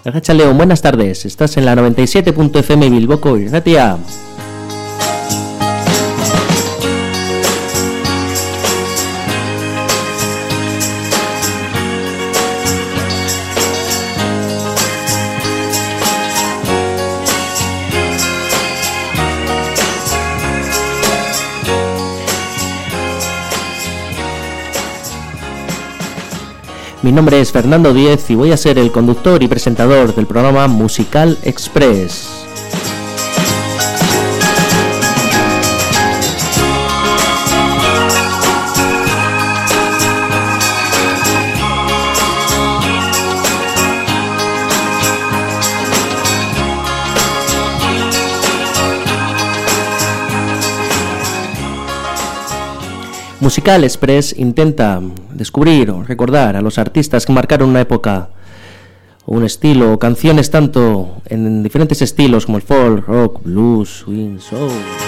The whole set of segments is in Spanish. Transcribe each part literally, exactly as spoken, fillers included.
Agacha León, buenas tardes. Estás en la noventa y siete punto efe eme Bilboko Irratia. Mi nombre es Fernando Díez y voy a ser el conductor y presentador del programa Musical Express. Musical Express intenta descubrir o recordar a los artistas que marcaron una época, un estilo, canciones tanto en diferentes estilos como el folk, rock, blues, swing, soul.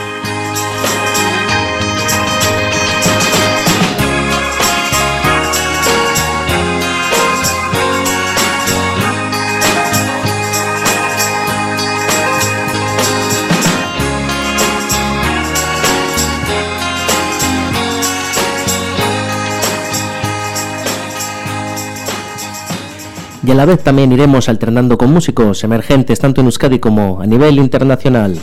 Y a la vez también iremos alternando con músicos emergentes tanto en Euskadi como a nivel internacional.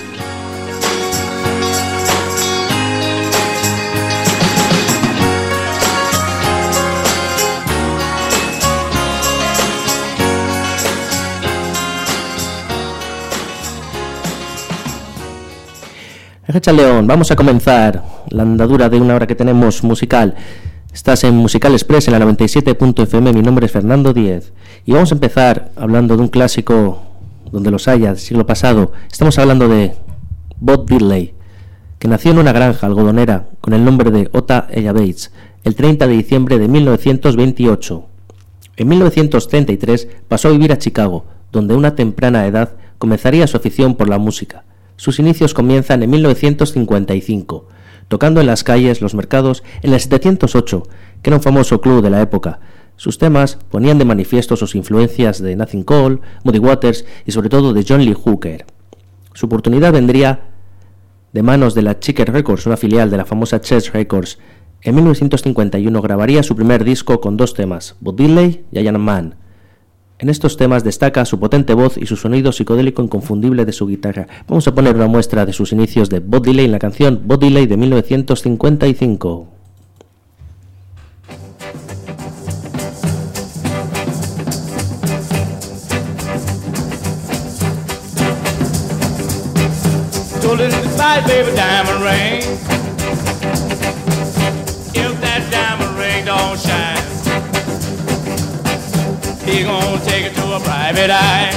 Agacha León, vamos a comenzar la andadura de una hora que tenemos musical. Estás en Musical Express en la noventa y siete punto efe eme, mi nombre es Fernando Díez y vamos a empezar hablando de un clásico donde los haya del siglo pasado. Estamos hablando de Bob Diddley, que nació en una granja algodonera con el nombre de Ota Ella Bates el treinta de diciembre de mil novecientos veintiocho. En mil novecientos treinta y tres pasó a vivir a Chicago, donde a una temprana edad comenzaría su afición por la música. Sus inicios comienzan en mil novecientos cincuenta y cinco, tocando en las calles, los mercados, en el setecientos ocho, que era un famoso club de la época. Sus temas ponían de manifiesto sus influencias de Nat King Cole, Muddy Waters y sobre todo de John Lee Hooker. Su oportunidad vendría de manos de la Chicken Records, una filial de la famosa Chess Records. En mil novecientos cincuenta y uno grabaría su primer disco con dos temas, Bob Diddley y I Am a Man. En estos temas destaca su potente voz y su sonido psicodélico inconfundible de su guitarra. Vamos a poner una muestra de sus inicios de Bob Diddley en la canción Bob Diddley de mil novecientos cincuenta y cinco. He gon' take it to a private eye.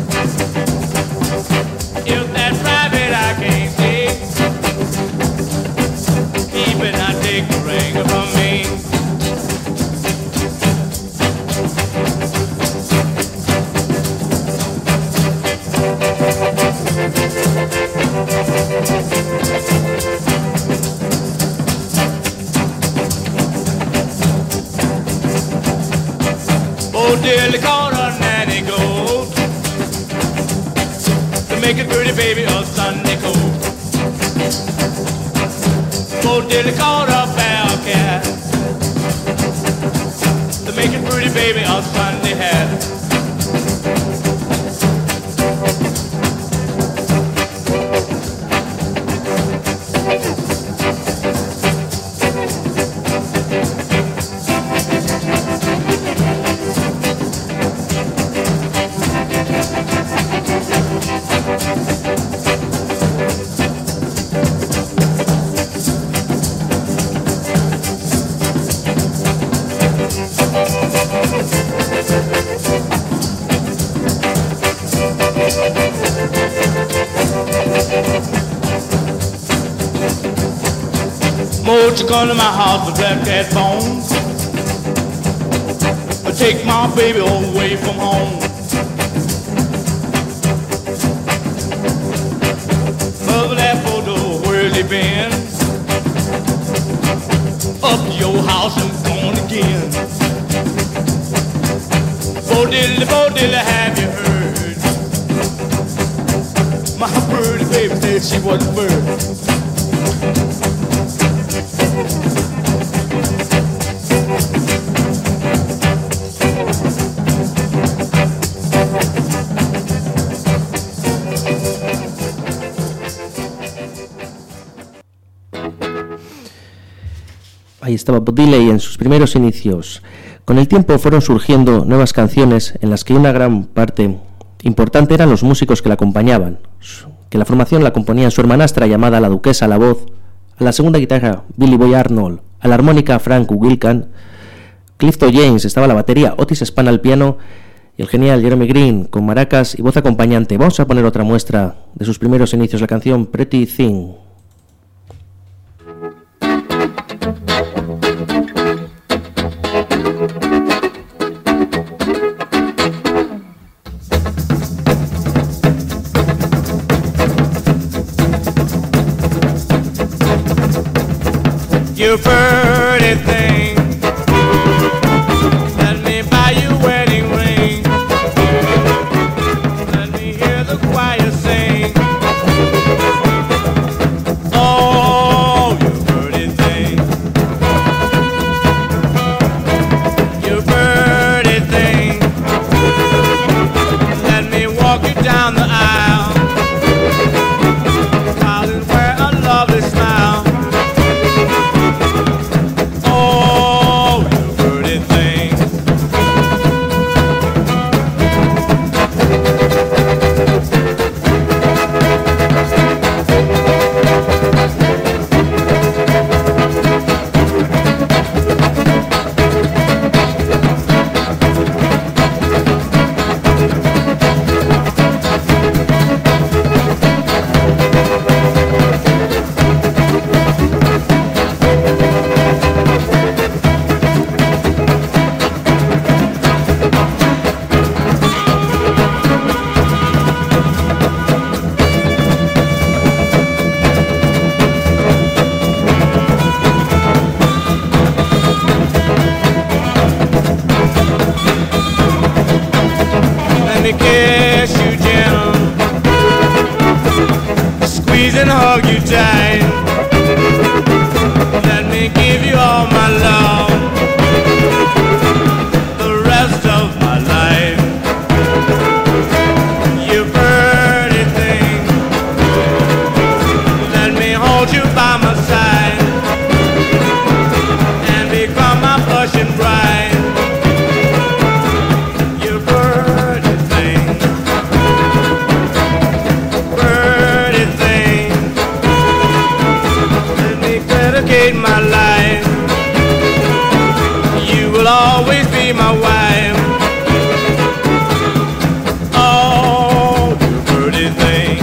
If that private eye can't see, he better not take the ring from me. Oh, dearly caught a nanny goat to make a pretty baby a Sunday coat. Oh, dearly caught a bell cat to make a pretty baby a Sunday hat. Won't you come to my house with black cat bones? Or take my baby away from home. Mother, that photo, where's he been? Up to your house and gone again. Bo diddly, bo diddly, have you said she wasn't first. Ahí estaba Bob Dylan en sus primeros inicios. Con el tiempo fueron surgiendo nuevas canciones en las que una gran parte importante eran los músicos que la acompañaban, que la formación la componían su hermanastra llamada la Duquesa a la voz, a la segunda guitarra Billy Boy Arnold, a la armónica Frank Wilcan, Clifton James estaba a la batería, Otis Spann al piano y el genial Jeremy Green con maracas y voz acompañante. Vamos a poner otra muestra de sus primeros inicios, la canción Pretty Thing. You pretty thing, let me buy you a wedding ring, let me hear the choir sing. Oh, you pretty thing, you pretty thing, let me walk you down the aisle, I'll wear a lovely smile. And hug you tight. Let me give you all my love, the rest of my life. You pretty thing, let me hold you by my side and become my blushing bride. You pretty thing, pretty thing, dedicate my life. You will always be my wife. Oh, you pretty thing.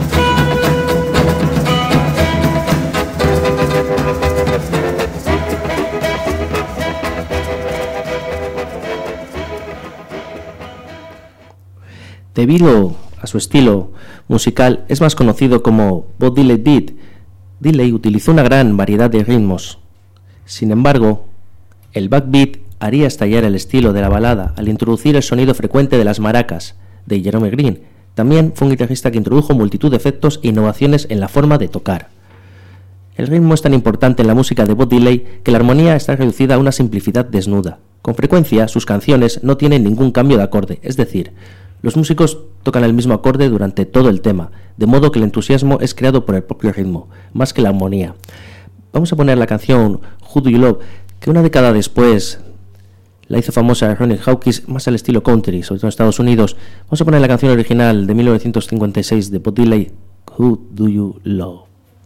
Debido a su estilo musical, es más conocido como Bo Diddley Beat. Diddley utilizó una gran variedad de ritmos. Sin embargo, el backbeat haría estallar el estilo de la balada al introducir el sonido frecuente de las maracas de Jerome Green. También fue un guitarrista que introdujo multitud de efectos e innovaciones en la forma de tocar. El ritmo es tan importante en la música de Bob Dylan que la armonía está reducida a una simplicidad desnuda. Con frecuencia, sus canciones no tienen ningún cambio de acorde, es decir, los músicos tocan el mismo acorde durante todo el tema, de modo que el entusiasmo es creado por el propio ritmo, más que la armonía. Vamos a poner la canción Who Do You Love, que una década después la hizo famosa Ronnie Hawkins, más al estilo country, sobre todo en Estados Unidos. Vamos a poner la canción original de mil novecientos cincuenta y seis de Bob Dylan, Who Do You Love.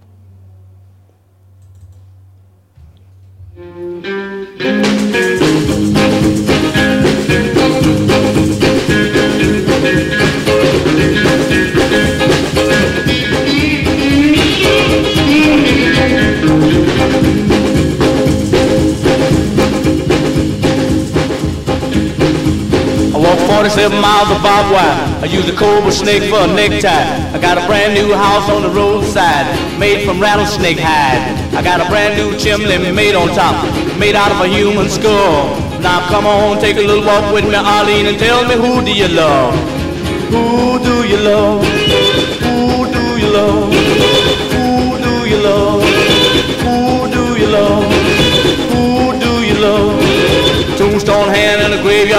forty-seven miles of barbed wire. I use a cobra snake for a necktie. I got a brand new house on the roadside, made from rattlesnake hide. I got a brand new chimney made on top, made out of a human skull. Now come on, take a little walk with me, Arlene, and tell me, who do you love? Who do you love? Who do you love?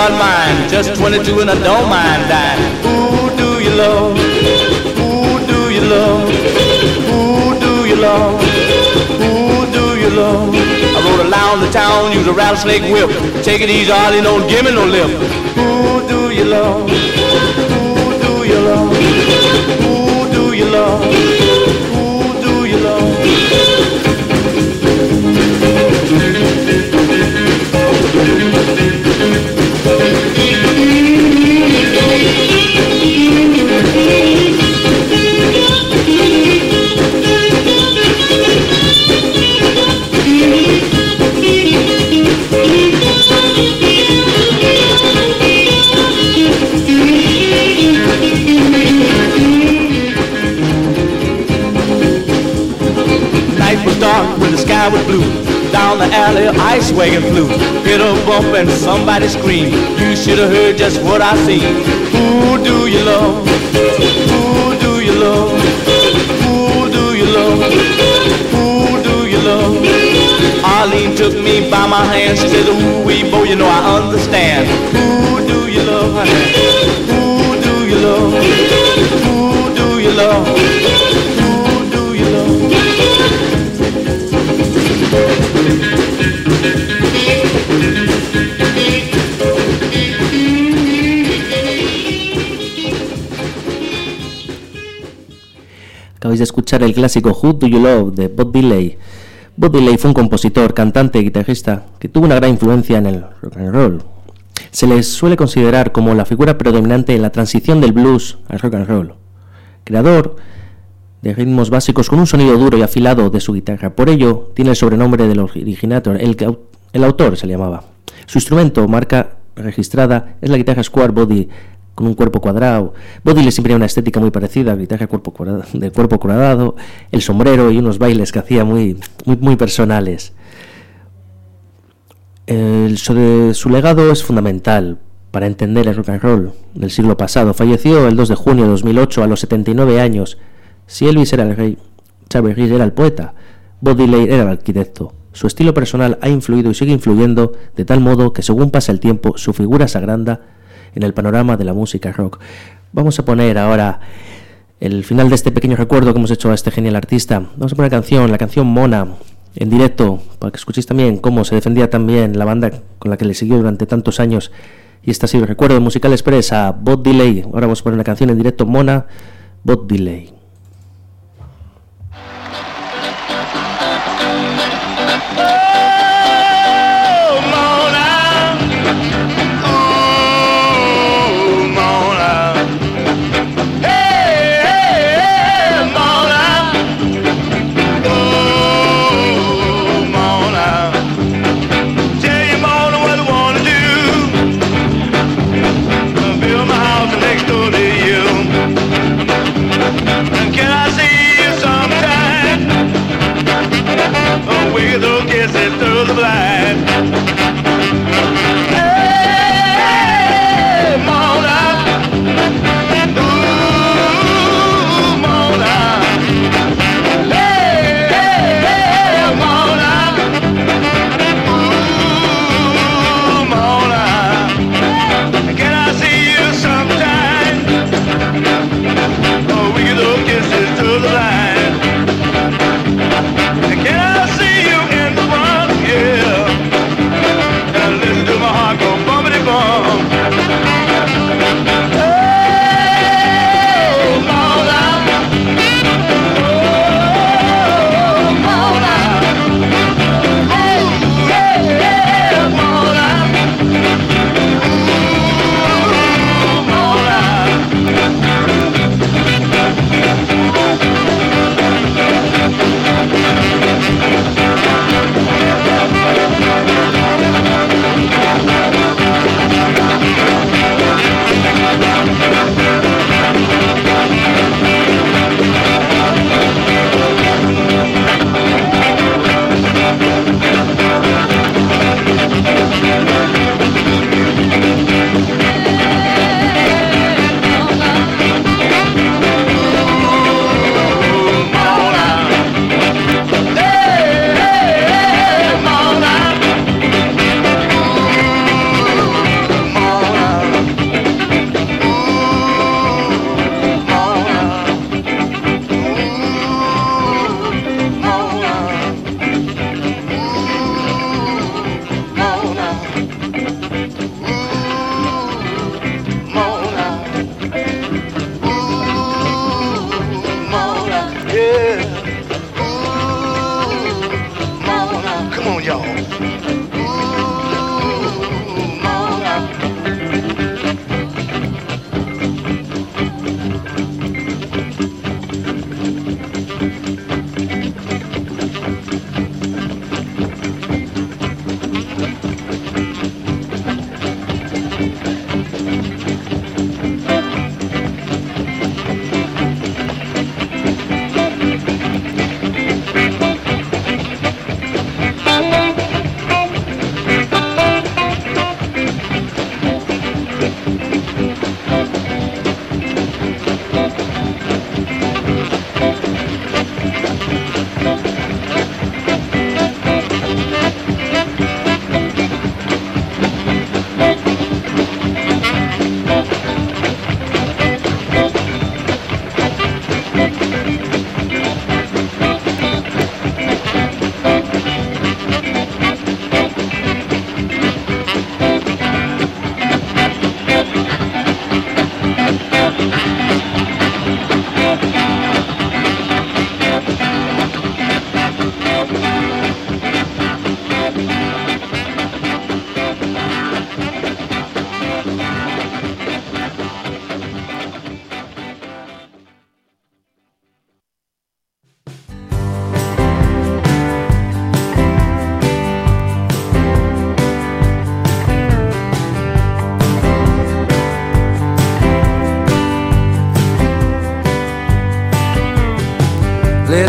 sweetheart mine, just twenty-two and I don't mind dying. Who do you love? Who do you love? Who do you love? Who do you love? I rode around the town, use a rattlesnake whip. Take it easy, Harley, don't give me no lip. Who do you love? Who do you love? Who do you love? Who do you love? Dark when the sky was blue. Down the alley, ice wagon flew. Hit a bump and somebody screamed. You should have heard just what I seen. Who do you love? Who do you love? Who do you love? Who do you love? Arlene took me by my hand. She said, ooh, wee, boy, you know I understand. Who do you love, honey? Who do you love? Who do you love? Who do you love? Acabáis de escuchar el clásico Who Do You Love de Bob Dylan. Bob Dylan fue un compositor, cantante y guitarrista que tuvo una gran influencia en el rock and roll. Se le suele considerar como la figura predominante en la transición del blues al rock and roll. Creador de ritmos básicos con un sonido duro y afilado de su guitarra. Por ello, tiene el sobrenombre del originator, el, el autor se le llamaba. Su instrumento, marca registrada, es la guitarra Square Body, con un cuerpo cuadrado. Body le siempre una estética muy parecida, guitarra cuerpo cuadrado, de cuerpo cuadrado, el sombrero y unos bailes que hacía muy, muy, muy personales. El, su, su legado es fundamental para entender el rock and roll del siglo pasado. Falleció el dos de junio de dos mil ocho a los setenta y nueve años. Si Elvis era el rey, Charlie Reed era el poeta, Bob Dylan era el arquitecto. Su estilo personal ha influido y sigue influyendo de tal modo que según pasa el tiempo su figura se agranda en el panorama de la música rock. Vamos a poner ahora el final de este pequeño recuerdo que hemos hecho a este genial artista. Vamos a poner la canción, la canción Mona, en directo, para que escuchéis también cómo se defendía también la banda con la que le siguió durante tantos años. Y este ha sido el recuerdo de Musical Express a Bob Dylan. Ahora vamos a poner una canción en directo, Mona, Bob Dylan.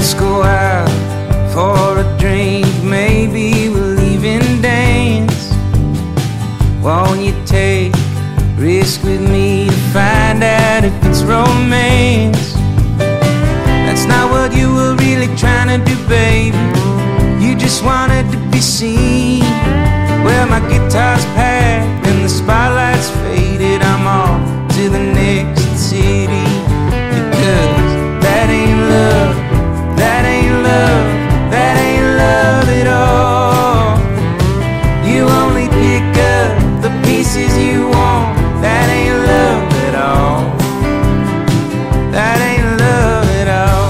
Let's go out for a drink, maybe we'll even dance. Won't you take a risk with me to find out if it's romance? That's not what you were really trying to do, baby. You just wanted to be seen. Well, my guitar's packed and the spotlight's faded. I'm off to the next city. Because that ain't love, that ain't love, that ain't love at all. You only pick up the pieces you want. That ain't love at all. That ain't love at all.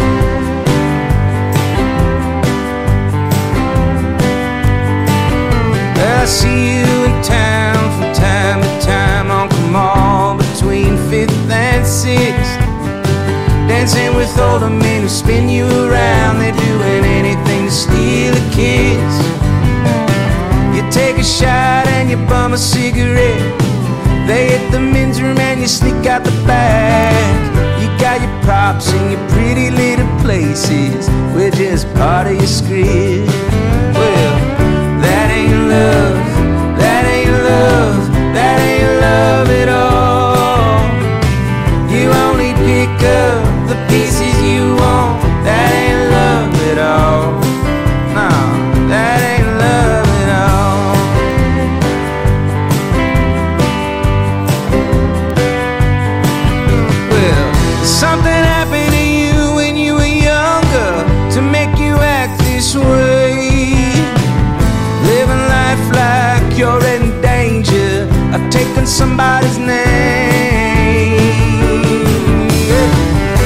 I see you in town from time to time on Camal between fifth and sixth, dancing with older men who spin you around. They're doing anything to steal a kiss. You take a shot and you bum a cigarette. They hit the men's room and you sneak out the back. You got your props in your pretty little places. We're just part of your script. Well, that ain't love, that ain't love, that ain't love at all. You only pick up the pieces you want. That ain't love at all. No, that ain't love at all. Well, something happened to you when you were younger to make you act this way. Living life like you're in danger of taking somebody's name. Yeah.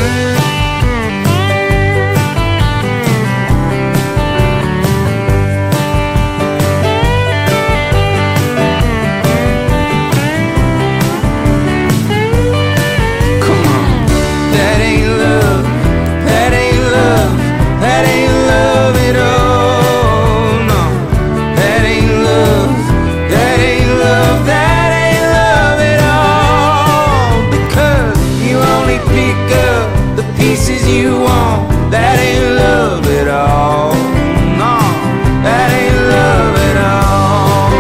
Come on, that ain't love, that ain't love, that ain't love at all. No, that ain't love, that ain't love, that ain't love at all. Because you only pick up the pieces you want. That ain't love at all. No, that ain't love at all.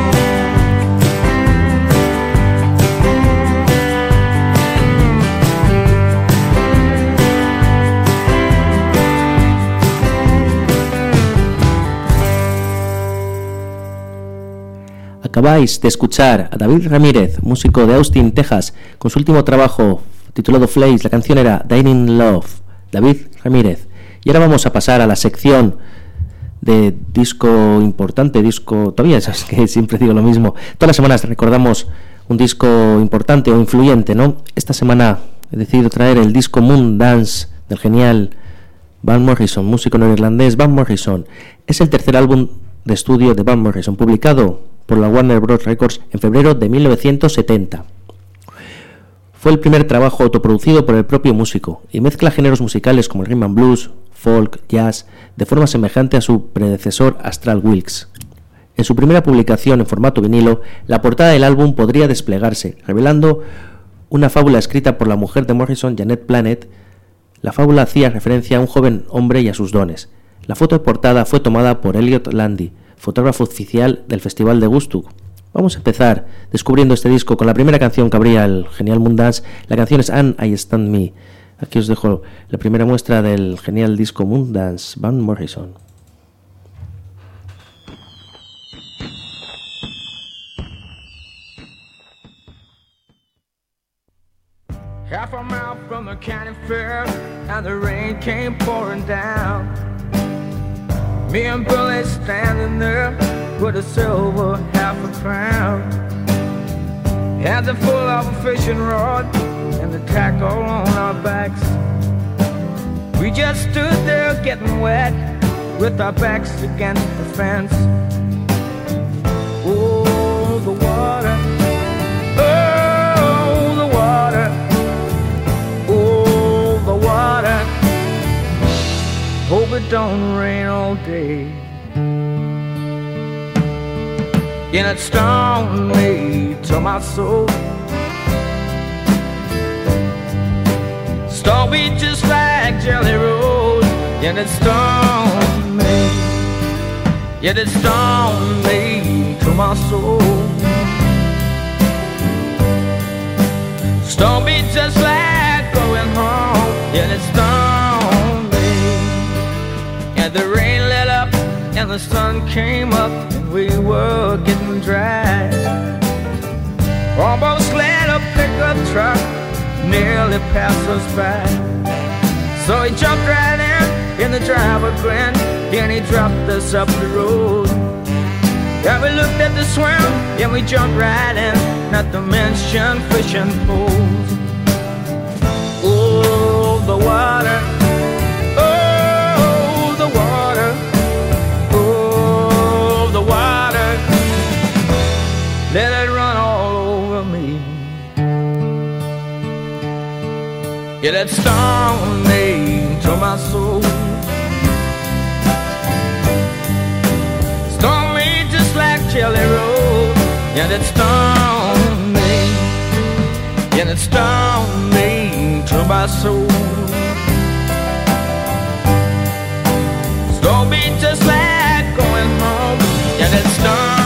Acabáis de escuchar a David Ramírez, músico de Austin, Texas, con su último trabajo titulado Flays. La canción era Dying in Love. David Ramírez. Y ahora vamos a pasar a la sección de disco importante, disco... Todavía sabes que siempre digo lo mismo. Todas las semanas recordamos un disco importante o influyente, ¿no? Esta semana he decidido traer el disco Moon Dance del genial Van Morrison, músico neerlandés Van Morrison. Es el tercer álbum de estudio de Van Morrison, publicado por la Warner Bros. Records en febrero de mil novecientos setenta. Fue el primer trabajo autoproducido por el propio músico y mezcla géneros musicales como el rhythm and blues, folk, jazz, de forma semejante a su predecesor Astral Wilkes. En su primera publicación en formato vinilo, la portada del álbum podría desplegarse, revelando una fábula escrita por la mujer de Morrison, Janet Planet. La fábula hacía referencia a un joven hombre y a sus dones. La foto de portada fue tomada por Elliot Landy, fotógrafo oficial del Festival de Woodstock. Vamos a empezar descubriendo este disco con la primera canción que abría el genial Moon Dance. La canción es And I Stand Me. Aquí os dejo la primera muestra del genial disco Moon Dance, Van Morrison. Half a mile from the county fair, and the rain came pouring down. Me and Billy standing there with a silver half a crown. Hands are full of a fishing rod and the tackle on our backs. We just stood there getting wet with our backs against the fence. Oh, the water. Oh, the water. Oh, the water. Hope it don't rain all day. And it stung me to my soul. Stung me just like Jelly Roll. and it stung me. Yet it stung me to my soul. Stung me just like going home. Yet it stung me. And the rain let up and the sun came up and we were getting dry. Almost let a pickup truck nearly pass us by. So he jumped right in, and the driver grinned, and he dropped us up the road. Yeah, we looked at the swim, and we jumped right in, not to mention fishing poles. Oh, the water, oh, the water, oh, the water, let it run all over me. Yeah, that stung me to my soul. Stung me just like Jelly Roll. Yeah, that stung me. Yeah, that stung me to my soul. Stung me just like going home. Yeah, that stung me.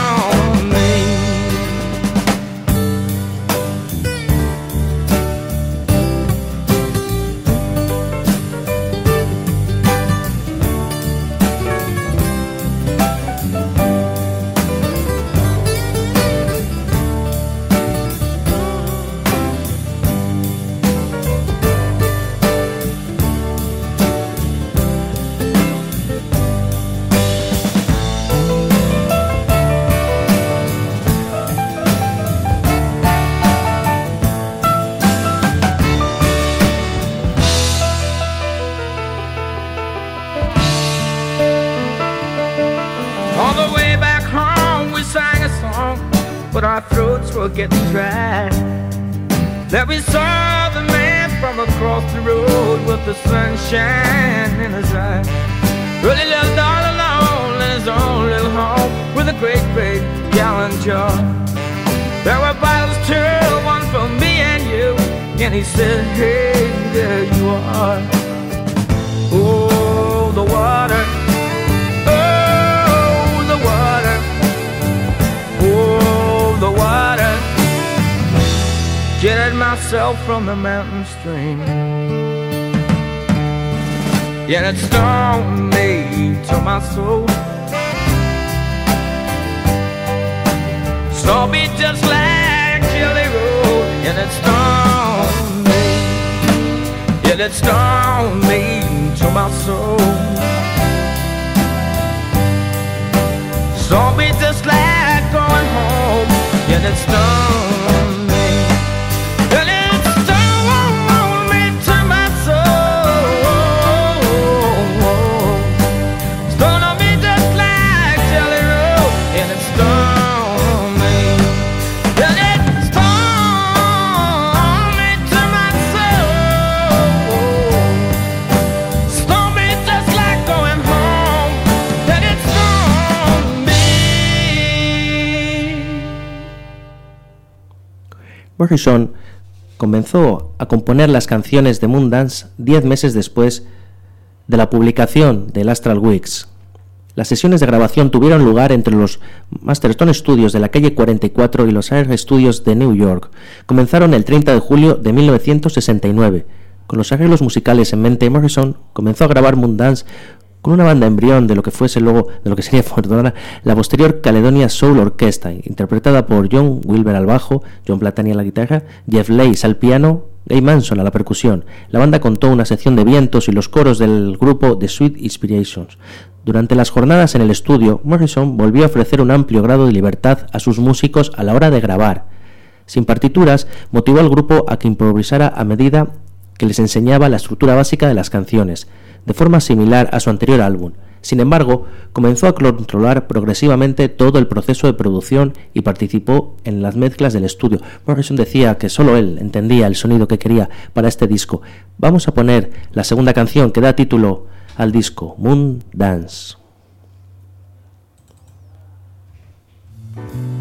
But our throats were getting dry. That we saw the man from across the road with the sunshine in his eye. Well, he lived all alone in his own little home with a great big gallon jar. There were bottles too, one for me and you. And he said, hey, there you are. Oh, the water, oh, the water, oh, the water. Jetted myself from the mountain stream. Yeah, it stung me to my soul. Stung me just like Jelly Roll. Yeah, it stung me. Yeah, it stung me to my soul. Stung me just like going home. Yeah, it stung me. Yeah, it stung me to my soul. Stung me just like Jelly Roll. Yeah, it stung me. Yeah, it stung me to my soul. Stung me just like going home. Yeah, it stung me. Morrison comenzó a componer las canciones de Moondance diez meses después de la publicación del Astral Weeks. Las sesiones de grabación tuvieron lugar entre los Masterstone Studios de la calle cuarenta y cuatro y los Air Studios de New York. Comenzaron el treinta de julio de mil novecientos sesenta y nueve. Con los arreglos musicales en mente, Morrison comenzó a grabar Moondance con una banda embrión de lo que fuese luego de lo que sería perdona, la posterior Caledonia Soul Orchestra, interpretada por John Wilber al bajo, John Platani a la guitarra, Jeff Lace al piano, Gay Manson a la percusión. La banda contó una sección de vientos y los coros del grupo The Sweet Inspirations. Durante las jornadas en el estudio, Morrison volvió a ofrecer un amplio grado de libertad a sus músicos a la hora de grabar. Sin partituras, motivó al grupo a que improvisara a medida que les enseñaba la estructura básica de las canciones, de forma similar a su anterior álbum. Sin embargo, comenzó a controlar progresivamente todo el proceso de producción y participó en las mezclas del estudio. Morrison decía que solo él entendía el sonido que quería para este disco. Vamos a poner la segunda canción que da título al disco, Moondance.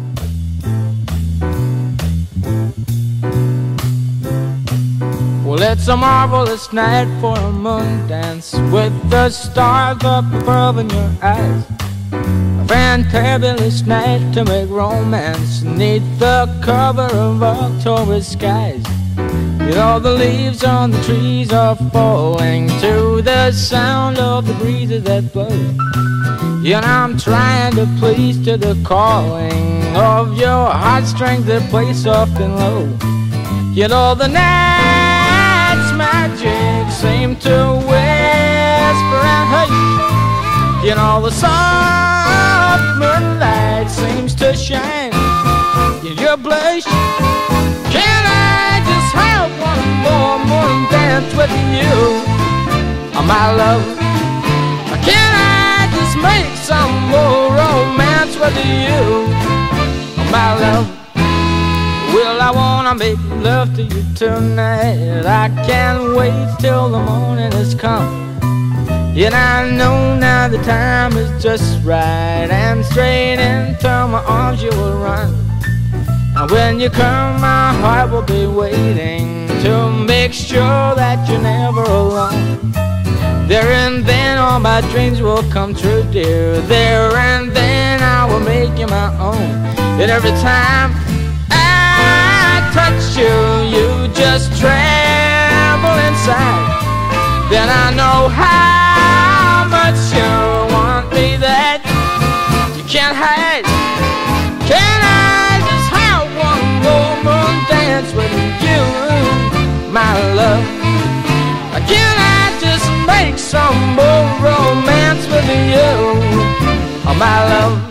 Well, It's a marvelous night for a moon dance with the stars up above in your eyes. A fantabulous night to make romance neath the cover of October skies. You know the leaves on the trees are falling to the sound of the breezes that blow. You know I'm trying to please to the calling of your heartstrings that play soft and low. You know the night's magic seem to whisper and hush. You know the soft moonlight seems to shine in your blush. Can I just have one more moon dance with you, oh, my love? Can I just make some more romance with you, oh, my love? Well, I wanna make love to you tonight. I can't wait till the morning has come. And I know now the time is just right, and straight into my arms you will run. And when you come, my heart will be waiting to make sure that you're never alone. There and then all my dreams will come true, dear. There and then I will make you my own. And every time I touch you, you just tremble inside. Then I know how much you want me that you can't hide. Can I just have one more moon dance with you, my love? Can I just make some more romance with you, oh, my love?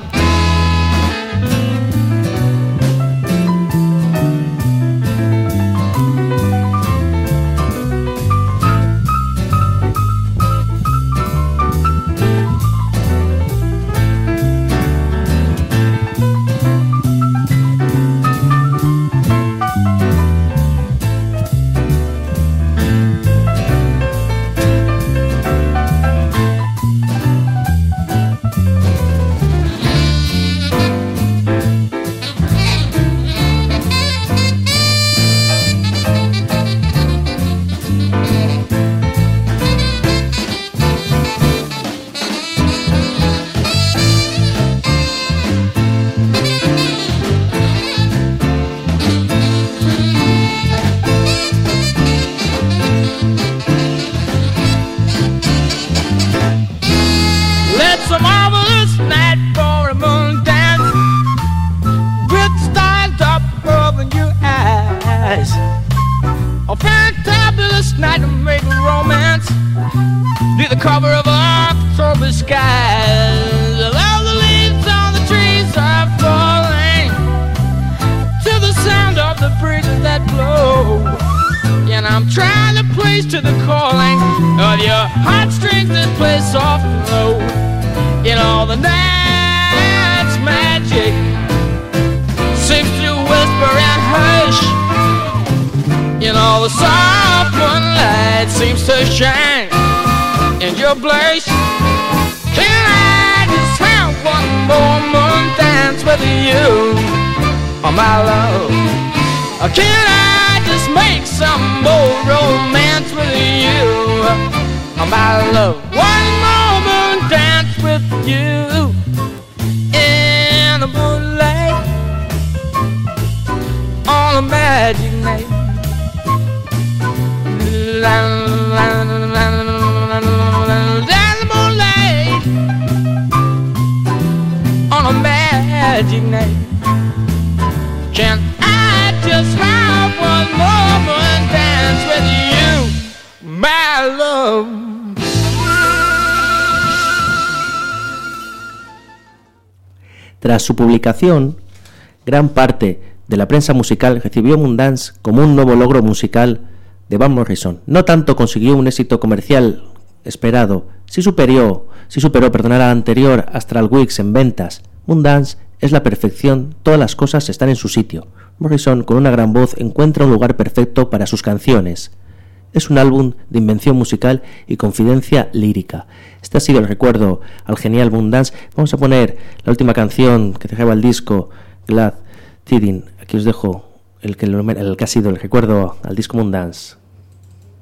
Cover of October skies. All the leaves on the trees are falling to the sound of the breezes that blow. And I'm trying to place to the calling of your heartstrings that play soft and low. In all the night's magic seems to whisper and hush. In all the soft moonlight seems to shine in your blush. Can I just have one more moon dance with you, oh, my love? Can I just make some more romance with you, oh, my love? One more moon dance with you in the moonlight on a magic night. La, la, la, la, la. On a magic night, can I just have one more dance with you, my love? Tras su publicación, gran parte de la prensa musical recibió Moondance como un nuevo logro musical de Van Morrison. No tanto consiguió un éxito comercial esperado, si superó, si superó perdón, al anterior Astral Weeks en ventas. Moondance es la perfección, todas las cosas están en su sitio. Morrison, con una gran voz, encuentra un lugar perfecto para sus canciones. Es un álbum de invención musical y confidencia lírica. Este ha sido el recuerdo al genial Moondance. Vamos a poner la última canción que dejaba el disco, Glad Tidings. Aquí os dejo el que, el que ha sido el recuerdo al disco Moondance.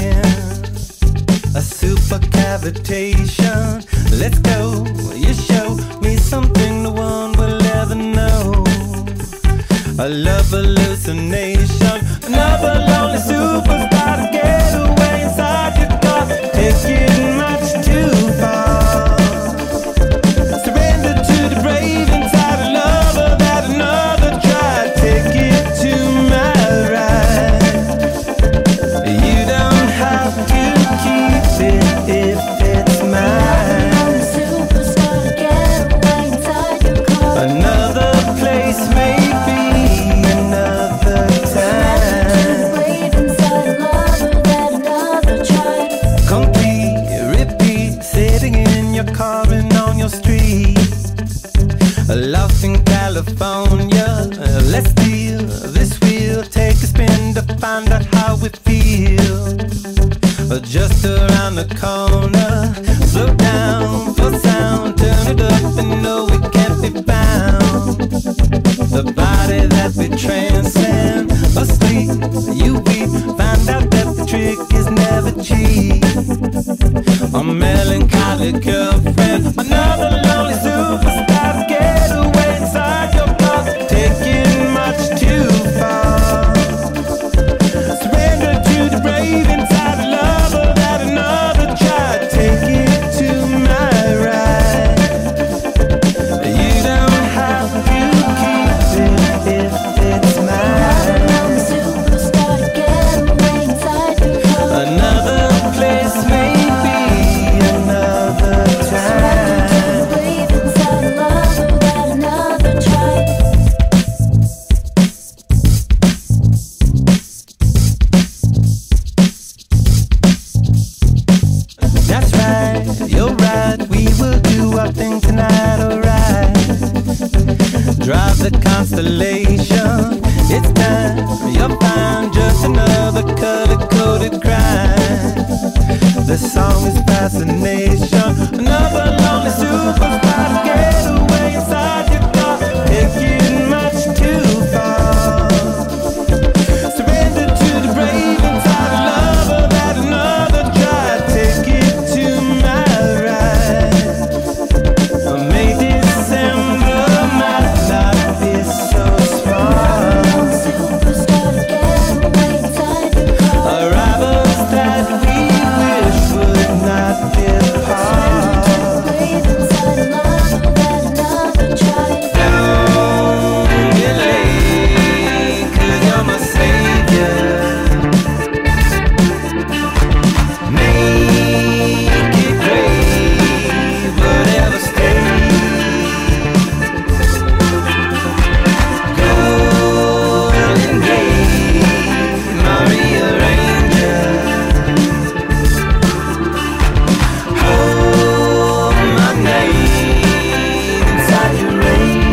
the corner. Slow down for sound, turn it up and know we can't be bound. The body that we transcend, asleep, you weep, find out that the trick is never cheap. A melancholy girlfriend, another lonely superstar, get away inside your box, taking much too far. Surrender to the brave inside a lover that another tried, take it to my right. You don't have to keep it if it's mine. Another place, maybe another time. That's right, you're right, we will do our thing tonight, alright. Drive the constellation, it's time, you'll find just another color-coded crime. The song is fascination, another lonely superstar, get away inside your car, taking much too far. Surrender to the brave inside a lover that another tried, take it to my right. May December might not be so small. Arrivals that we wish would not depart. Don't get late, 'cause you're my savior. Make it great, whatever stays. Golden Gate, Maria Ranger. Hold my name inside your rain.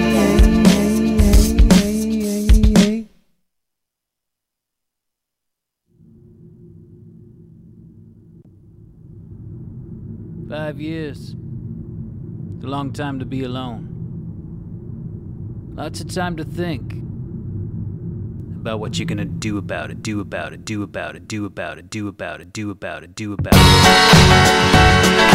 Five years. It's a long time to be alone. Lots of time to think about what you're gonna do about it, do about it, do about it, do about it, do about it, do about it, do about it.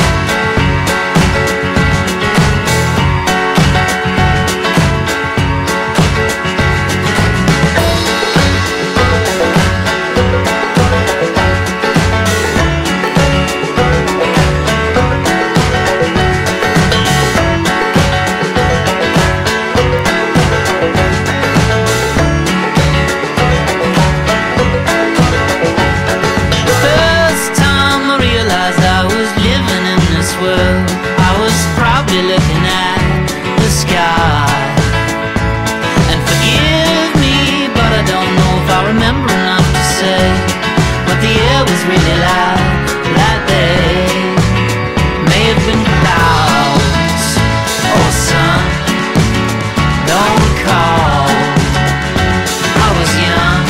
First time I realized I was living in this world, I was probably looking at the sky. And forgive me, but I don't know if I remember enough to say what the air was really like that day. May have been clouds or sun, don't recall. I was young.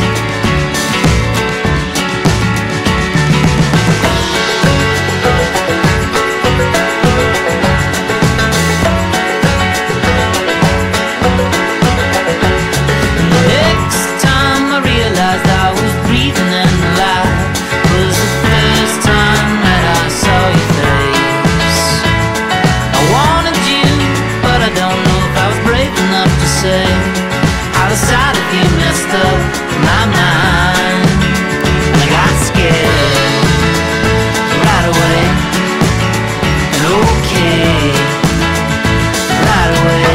Next time I realized I was breathing and alive was the first time that I saw your face. I wanted you, but I don't know if I was brave enough to say how the sight of you messed up my mind. And I got scared right away, and okay right away.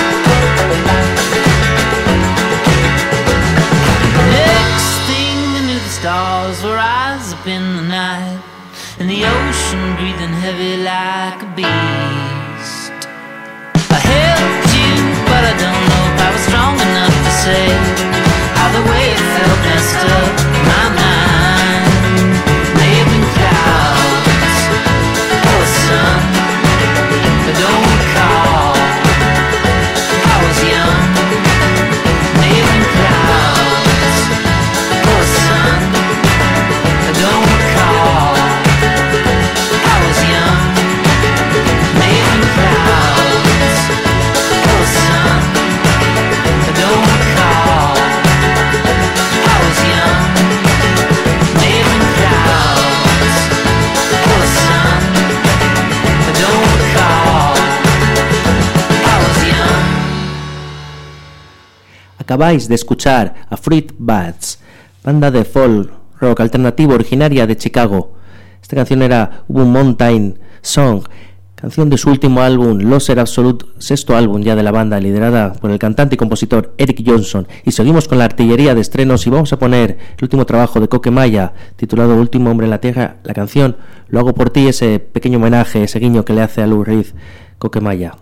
Next thing I Acabáis de escuchar a Fruit Bats, banda de folk rock alternativo originaria de Chicago. Esta canción era Blue Mountain Song, canción de su último álbum, Loser Absolute, sexto álbum ya de la banda, liderada por el cantante y compositor Eric Johnson. Y seguimos con la artillería de estrenos y vamos a poner el último trabajo de Coquemaya, titulado Último Hombre en la Tierra. La canción Lo hago por ti, ese pequeño homenaje, ese guiño que le hace a Lou Reed Coquemaya.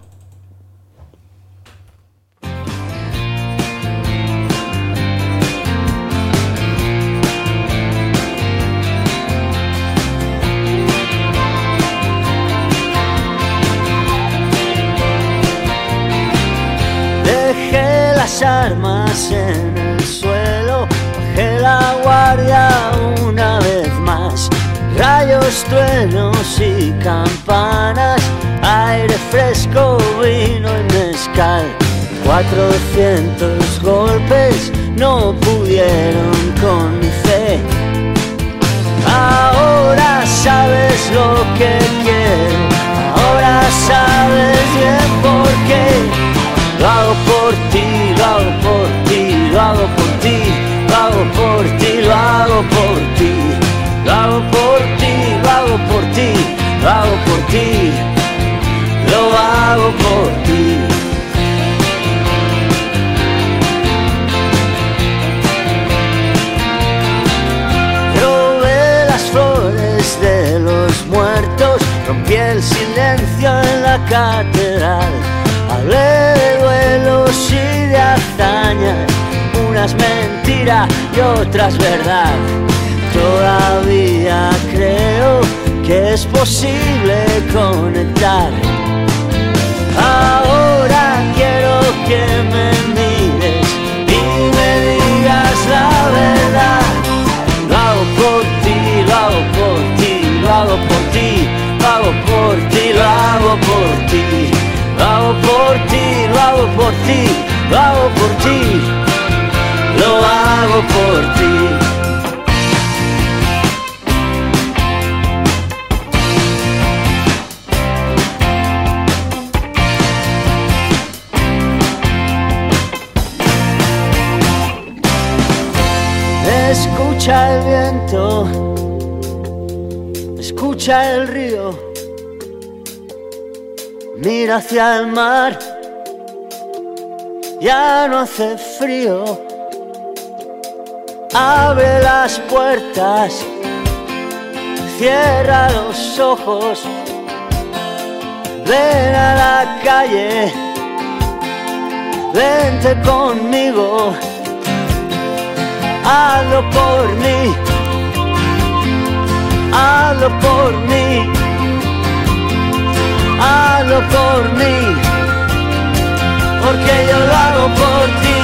Armas en el suelo, bajé la guardia una vez más. Rayos, truenos y campanas, aire fresco, vino y mezcal. Cuatrocientos golpes no pudieron con mi fe. Ahora sabes lo que quiero, ahora sabes bien por qué. Lo hago por ti, lo hago por ti, lo hago por ti, lo hago por ti, lo hago por ti, lo hago por ti, lo hago por ti, lo hago por ti, lo hago por ti. Robé las flores de los muertos, rompí el silencio en la catedral. Hablé de duelos y de hazañas, unas mentira y otras verdad. Todavía creo que es posible conectar. Ahora quiero que me mires y me digas la verdad. Lo hago por ti, lo hago por ti, lo hago por ti, lo hago por ti, lo hago por ti. Lo hago por ti, lo hago por ti, lo hago por ti, lo hago por ti. Escucha el viento, escucha el río. Mira hacia el mar, ya no hace frío. Abre las puertas, cierra los ojos. Ven a la calle, vente conmigo. Hazlo por mí, hazlo por mí. Hazlo por mí, porque yo lo hago por ti.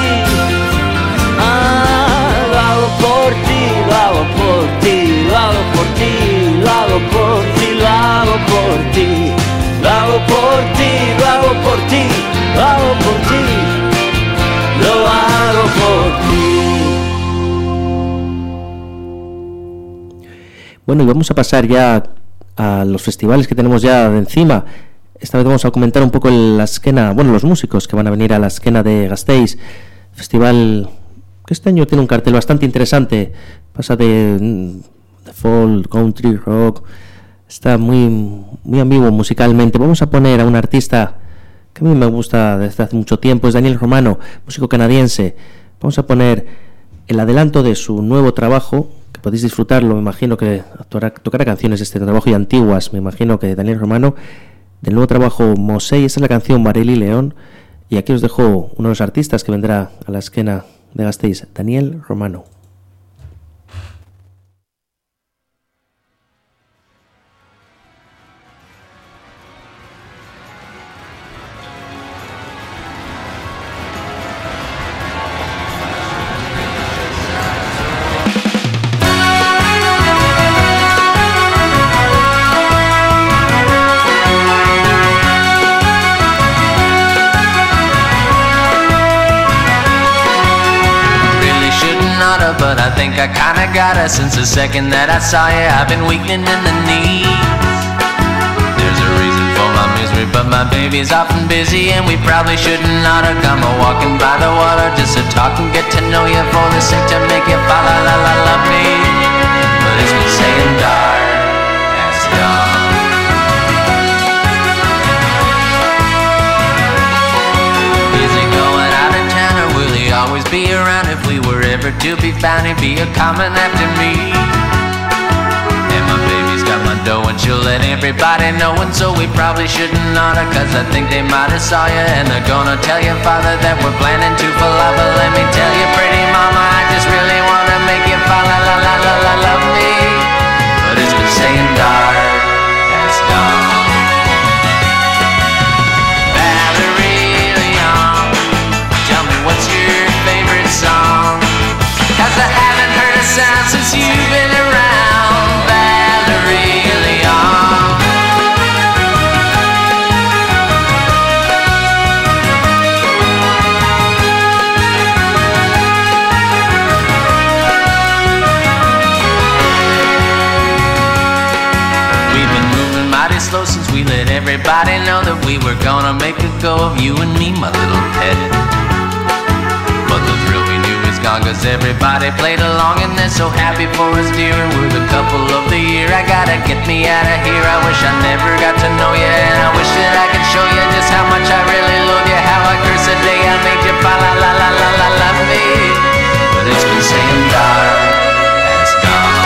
Ah, lo hago por ti, lo hago por ti, lo hago por ti, lo hago por ti, lo hago por ti, lo hago por ti, lo hago por ti, lo hago por ti, lo hago por ti. Bueno, y vamos a pasar ya a los festivales que tenemos ya de encima. Esta vez vamos a comentar un poco la esquena, bueno, los músicos que van a venir a la esquena de Gasteiz, festival que este año tiene un cartel bastante interesante, pasa de, de folk, country, rock, está muy, muy ambiguo musicalmente. Vamos a poner a un artista que a mí me gusta desde hace mucho tiempo, es Daniel Romano, músico canadiense. Vamos a poner el adelanto de su nuevo trabajo, que podéis disfrutarlo, me imagino que actuará, tocará canciones de este trabajo y antiguas, me imagino que Daniel Romano, del nuevo trabajo Mosey. Esa es la canción Marely León, y aquí os dejo uno de los artistas que vendrá a la esquena de Gasteiz, Daniel Romano. I think I kinda got her since the second that I saw you. I've been weakening in the knees. There's a reason for my misery, but my baby's often busy, and we probably shouldn't oughta come a walking by the water just to talk and get to know you for the sake to make you fall la la la love me. But it's been saying dark as dawn. Always be around if we were ever to be found. He'd be a coming after me. And my baby's got my dough and she'll let everybody know. And so we probably shouldn't oughta, cause I think they might have saw you. And they're gonna tell your father that we're planning to fall out. But let me tell you, pretty mama, I just really wanna make you fall la la la la la love me. But it's been saying dark as dawn. Song, cause I haven't heard a sound since you've been around, Valerie Leon. We've been moving mighty slow since we let everybody know that we were gonna make a go of you and me, my little pet. But the thrill we knew is gone, cause everybody played along, and they're so happy for us, dear, and we're the couple of the year. I gotta get me out of here, I wish I never got to know you, and I wish that I could show you just how much I really love you. How I curse the day I made you fall la la la la la love me. But it's been saying dark as dawn.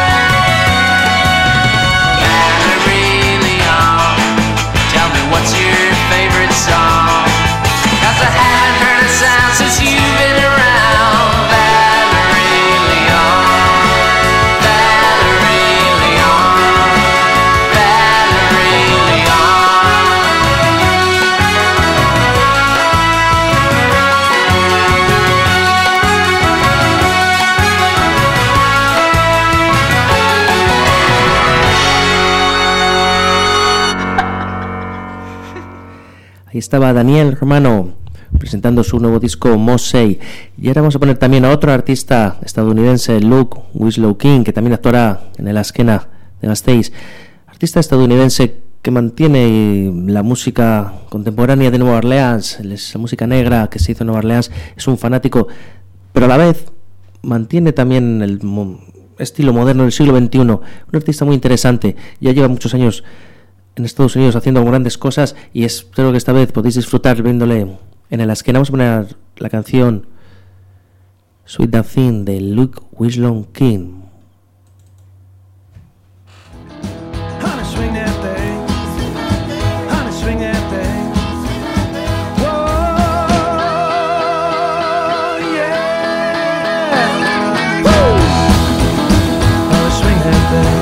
Valerie Leon, tell me what's your favorite song, cause I haven't heard a sound since you've been around, Valerie Leon, Valerie Leon, Valerie Leon. Ahí estaba Daniel Romano presentando su nuevo disco Mosey. Y ahora vamos a poner también a otro artista estadounidense, Luke Winslow King, que también actuará en el Askena de Gasteiz. Artista estadounidense que mantiene la música contemporánea de Nueva Orleans, la música negra que se hizo en Nueva Orleans. Es un fanático, pero a la vez mantiene también el estilo moderno del siglo veintiuno. Un artista muy interesante. Ya lleva muchos años en Estados Unidos haciendo grandes cosas, y espero que esta vez podéis disfrutar viéndole en el Askena. Vamos a poner la canción Sweet That Thing de Luke Winslow King. Honey, swing that thing. Honey, swing that thing. Whoa, yeah. Woo. Honey, swing that thing.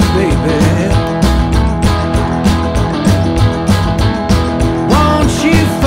Baby, won't you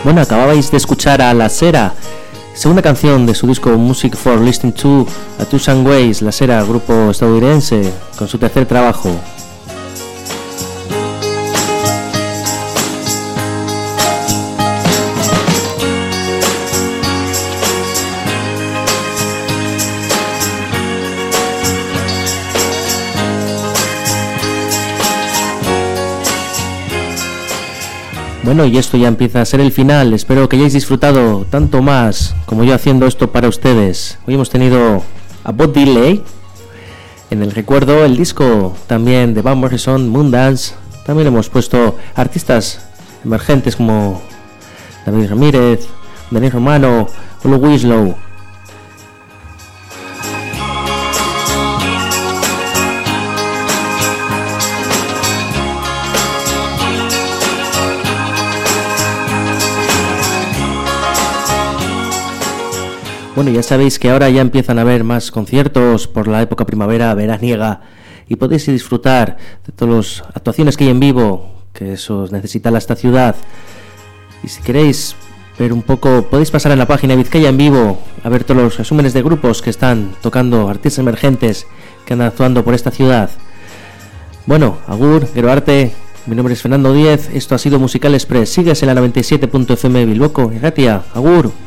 Bueno, acababais de escuchar a La Sera, segunda canción de su disco Music for Listening to, A Thousand Ways. La Sera, grupo estadounidense, con su tercer trabajo. Bueno, y esto ya empieza a ser el final. Espero que hayáis disfrutado tanto más como yo haciendo esto para ustedes. Hoy hemos tenido a Bob Dylan en el recuerdo, el disco también de Van Morrison, Moondance. También hemos puesto artistas emergentes como David Ramírez, Daniel Romano, Olu Winslow. Bueno, ya sabéis que ahora ya empiezan a haber más conciertos por la época primavera, veraniega, y podéis disfrutar de todas las actuaciones que hay en vivo, que eso necesita esta ciudad. Y si queréis ver un poco, podéis pasar en la página Vizcaya en Vivo a ver todos los resúmenes de grupos que están tocando, artistas emergentes que andan actuando por esta ciudad. Bueno, agur, gero arte, mi nombre es Fernando Díez, esto ha sido Musical Express. Sigues en la noventa y siete punto f m Bilboko, Irratia, agur.